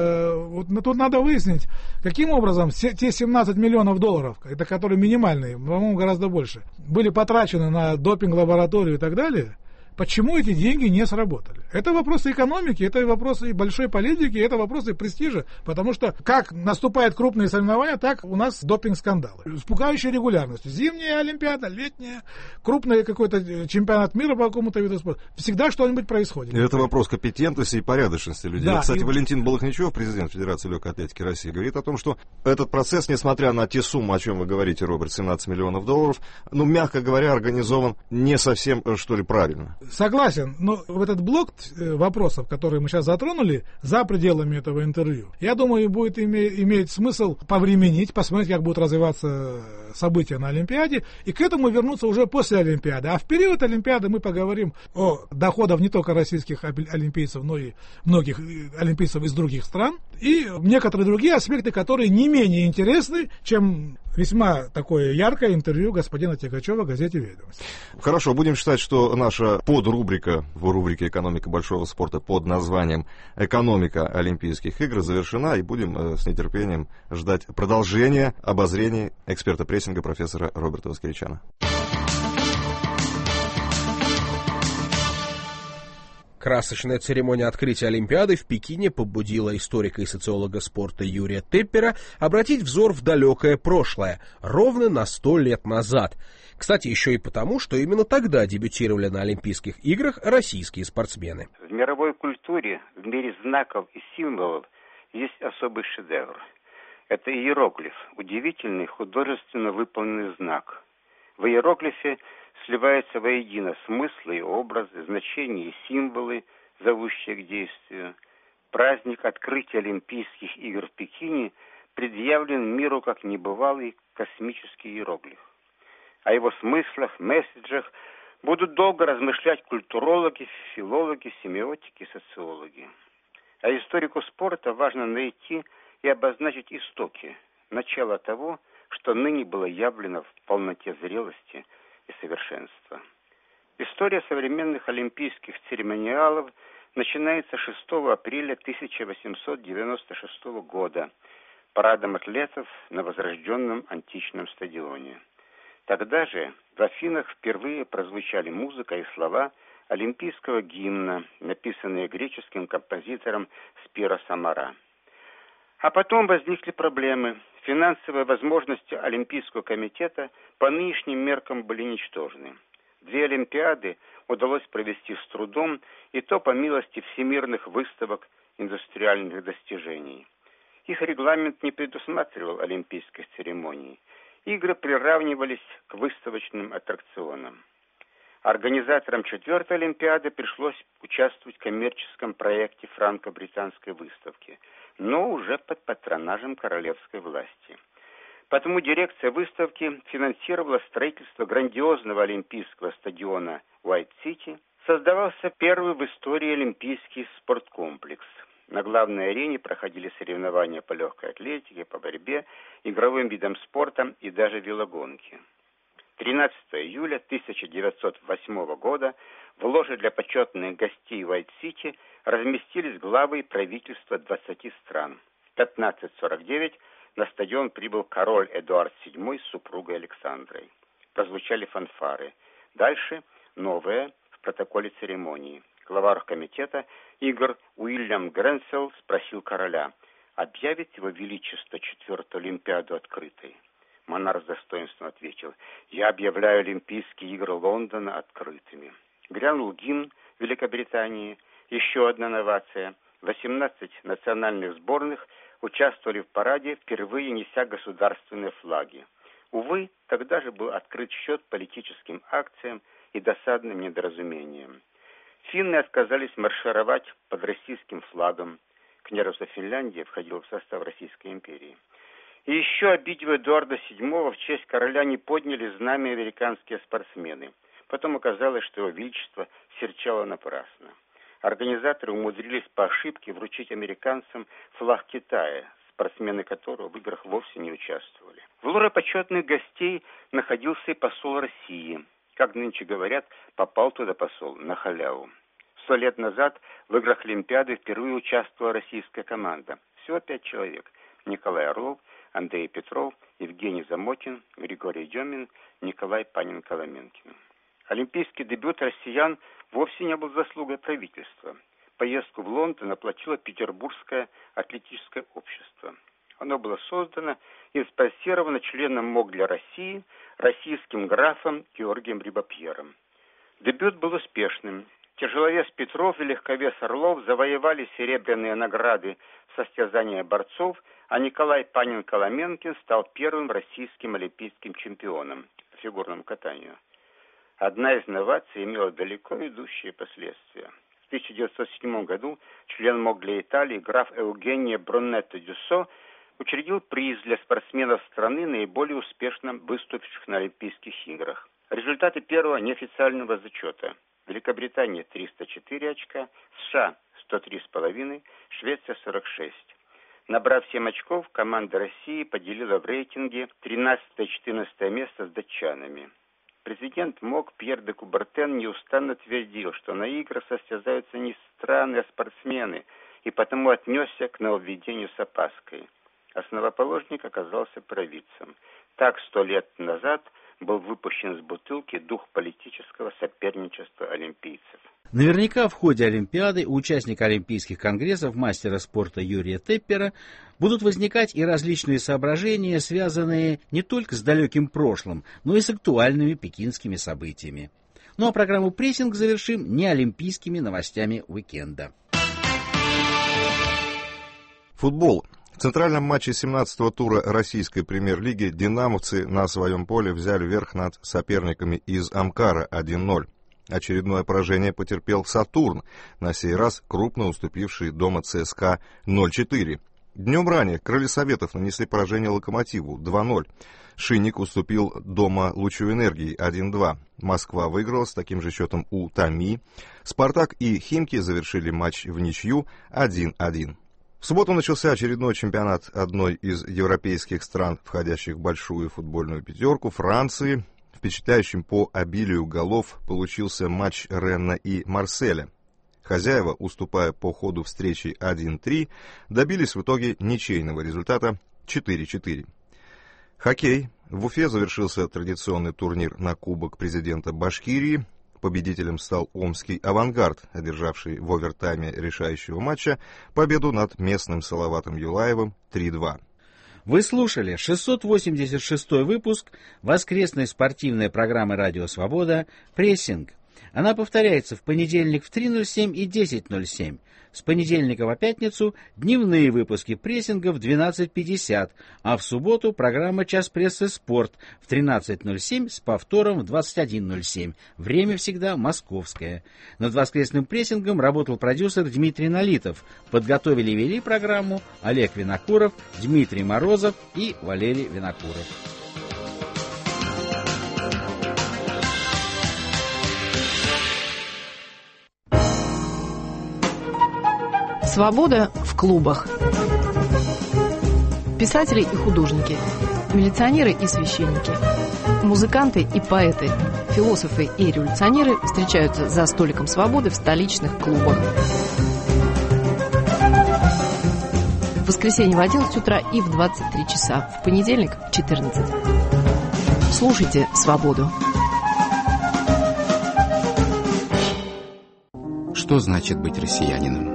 тут надо выяснить, каким образом те 17 миллионов долларов, это которые минимальные, по-моему, гораздо больше, были потрачены на допинг-лабораторию и так далее. Почему эти деньги не сработали? Это вопросы экономики, это вопросы большой политики, это вопросы престижа, потому что как наступают крупные соревнования, так у нас допинг-скандалы. С пугающей регулярностью. Зимняя Олимпиада, летняя, крупный какой-то чемпионат мира по какому-то виду спорта. Всегда что-нибудь происходит. И это вопрос компетентности и порядочности людей. Да, кстати, Валентин Балахничев, президент Федерации легкой атлетики России, говорит о том, что этот процесс, несмотря на те суммы, о чем вы говорите, Роберт, 17 миллионов долларов, мягко говоря, организован не совсем, что ли, правильно. Согласен, но в этот блок вопросов, которые мы сейчас затронули, за пределами этого интервью, я думаю, будет иметь смысл повременить, посмотреть, как будут развиваться события на Олимпиаде, и к этому вернуться уже после Олимпиады. А в период Олимпиады мы поговорим о доходах не только российских олимпийцев, но и многих олимпийцев из других стран, и некоторые другие аспекты, которые не менее интересны, чем весьма такое яркое интервью господина Тягачева в газете «Ведомости». Хорошо, будем считать, что наша подрубрика в рубрике «Экономика большого спорта» под названием «Экономика Олимпийских игр» завершена, и будем с нетерпением ждать продолжения обозрений эксперта прессинга профессора Роберта Воскресяна. Красочная церемония открытия Олимпиады в Пекине побудила историка и социолога спорта Юрия Теппера обратить взор в далекое прошлое, ровно на 100 лет назад. Кстати, еще и потому, что именно тогда дебютировали на Олимпийских играх российские спортсмены. В мировой культуре, в мире знаков и символов есть особый шедевр. Это иероглиф, удивительный художественно выполненный знак. В иероглифе сливаются воедино смыслы и образы, значения и символы, зовущие к действию. Праздник открытия Олимпийских игр в Пекине предъявлен миру как небывалый космический иероглиф. О его смыслах, месседжах будут долго размышлять культурологи, филологи, семиотики, социологи. А историку спорта важно найти и обозначить истоки, начало того, что ныне было явлено в полноте зрелости и совершенства. История современных олимпийских церемониалов начинается 6 апреля 1896 года парадом атлетов на возрожденном античном стадионе. Тогда же в Афинах впервые прозвучали музыка и слова олимпийского гимна, написанные греческим композитором Спирос Амара. А потом возникли проблемы. Финансовые возможности Олимпийского комитета по нынешним меркам были ничтожны. 2 Олимпиады удалось провести с трудом, и то по милости всемирных выставок индустриальных достижений. Их регламент не предусматривал олимпийских церемоний. Игры приравнивались к выставочным аттракционам. Организаторам 4-й Олимпиады пришлось участвовать в коммерческом проекте франко-британской выставки, но уже под патронажем королевской власти. Потому дирекция выставки финансировала строительство грандиозного олимпийского стадиона Уайт-Сити. Создавался первый в истории олимпийский спорткомплекс. На главной арене проходили соревнования по легкой атлетике, по борьбе, игровым видам спорта и даже велогонки. 13 июля 1908 года в ложе для почетных гостей Уайт-Сити разместились главы правительства 20 стран. В 15:49 на стадион прибыл король Эдуард VII с супругой Александрой. Прозвучали фанфары. Дальше новое в протоколе церемонии. Глава оргкомитета игр Уильям Гренсел спросил короля, объявит его величество 4-ю Олимпиаду открытой. Монарх с достоинством ответил, я объявляю Олимпийские игры Лондона открытыми. Грянул гимн Великобритании, еще одна новация. 18 национальных сборных участвовали в параде, впервые неся государственные флаги. Увы, тогда же был открыт счет политическим акциям и досадным недоразумениям. Финны отказались маршировать под российским флагом. Княжество Финляндия входило в состав Российской империи. И еще, обидев Эдуарда VII, в честь короля не подняли знамя американские спортсмены. Потом оказалось, что его величество серчало напрасно. Организаторы умудрились по ошибке вручить американцам флаг Китая, спортсмены которого в играх вовсе не участвовали. В ложе почетных гостей находился и посол России. Как нынче говорят, попал туда посол на халяву. 100 лет назад в играх Олимпиады впервые участвовала российская команда. Всего 5 человек. Николай Орлов, Андрей Петров, Евгений Замотин, Григорий Демин, Николай Панин-Коломенкин. Олимпийский дебют россиян вовсе не был заслугой правительства. Поездку в Лондон оплатило Петербургское атлетическое общество. Оно было создано и спонсировано членом МОК для России, российским графом Георгием Рибапьером. Дебют был успешным. Тяжеловес Петров и легковес Орлов завоевали серебряные награды в состязании борцов, а Николай Панин-Коломенкин стал первым российским олимпийским чемпионом по фигурному катанию. Одна из новаций имела далеко идущие последствия. В 1907 году член МОК для Италии граф Эугенио Брунетто-Дюссо учредил приз для спортсменов страны, наиболее успешно выступивших на Олимпийских играх. Результаты первого неофициального зачета. Великобритания 304 очка, США 103,5, Швеция 46. Набрав 7 очков, команда России поделила в рейтинге 13-14 место с датчанами. Президент МОК Пьер де Кубертен неустанно твердил, что на играх состязаются не страны, а спортсмены, и потому отнесся к нововведению с опаской. Основоположник оказался провидцем. Так 100 лет назад был выпущен с бутылки дух политического соперничества олимпийцев. Наверняка в ходе Олимпиады у участника Олимпийских конгрессов мастера спорта Юрия Теппера будут возникать и различные соображения, связанные не только с далеким прошлым, но и с актуальными пекинскими событиями. Ну а программу «Прессинг» завершим неолимпийскими новостями уикенда. Футбол. В центральном матче 17-го тура российской премьер-лиги динамовцы на своем поле взяли верх над соперниками из Амкара 1-0. Очередное поражение потерпел «Сатурн», на сей раз крупно уступивший дома ЦСКА 0-4. Днем ранее крылья Советов нанесли поражение «Локомотиву» 2-0. «Шинник» уступил дома «Лучу энергии» 1-2. Москва выиграла с таким же счетом у «Томи». «Спартак» и «Химки» завершили матч в ничью 1-1. В субботу начался очередной чемпионат одной из европейских стран, входящих в большую футбольную пятерку, Франции. Впечатляющим по обилию голов получился матч Ренна и Марселя. Хозяева, уступая по ходу встречи 1-3, добились в итоге ничейного результата 4-4. Хоккей. В Уфе завершился традиционный турнир на Кубок президента Башкирии. Победителем стал омский «Авангард», одержавший в овертайме решающего матча победу над местным Салаватом Юлаевым 3-2. Вы слушали 686-й выпуск воскресной спортивной программы «Радио Свобода» «Прессинг». Она повторяется в понедельник в 3:07 и 10:07. С понедельника по пятницу дневные выпуски прессинга в 12:50, а в субботу программа «Час прессы спорт» в 13:07 с повтором в 21:07. Время всегда московское. Над воскресным прессингом работал продюсер Дмитрий Налитов. Подготовили и вели программу Олег Винокуров, Дмитрий Морозов и Валерий Винокуров. Свобода в клубах. Писатели и художники, милиционеры и священники, музыканты и поэты, философы и революционеры встречаются за столиком свободы в столичных клубах. В воскресенье в 11 утра и в 23 часа, в понедельник в 14. Слушайте «Свободу». Что значит быть россиянином?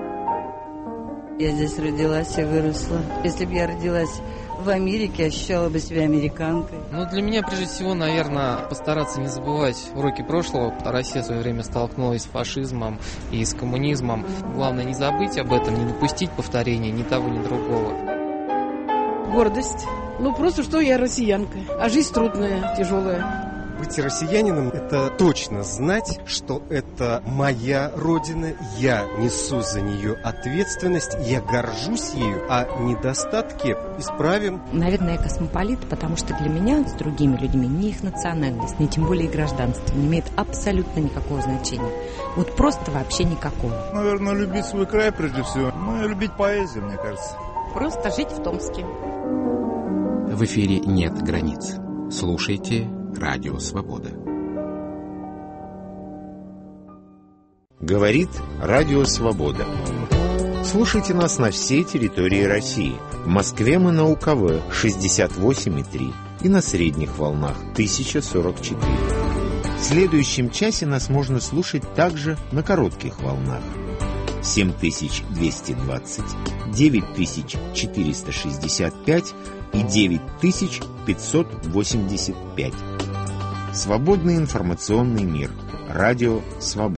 Я здесь родилась и выросла. Если бы я родилась в Америке, ощущала бы себя американкой. Ну, для меня, прежде всего, наверное, постараться не забывать уроки прошлого. Россия в свое время столкнулась с фашизмом и с коммунизмом. Главное, не забыть об этом, не допустить повторения ни того, ни другого. Гордость. Ну, просто что я россиянка. А жизнь трудная, тяжелая. Быть россиянином – это точно знать, что это моя родина, я несу за нее ответственность, я горжусь ею, а недостатки исправим. Наверное, я космополит, потому что для меня с другими людьми ни их национальность, ни тем более и гражданство не имеет абсолютно никакого значения. Вот просто вообще никакого. Наверное, любить свой край прежде всего. Ну и любить поэзию, мне кажется. Просто жить в Томске. В эфире нет границ. Слушайте Радио Свобода. Говорит Радио Свобода. Слушайте нас на всей территории России. В Москве мы на УКВ 68,3 и на средних волнах 1044. В следующем часе нас можно слушать также на коротких волнах 7220, 9465 и 9585. Свободный информационный мир. Радио Свобода.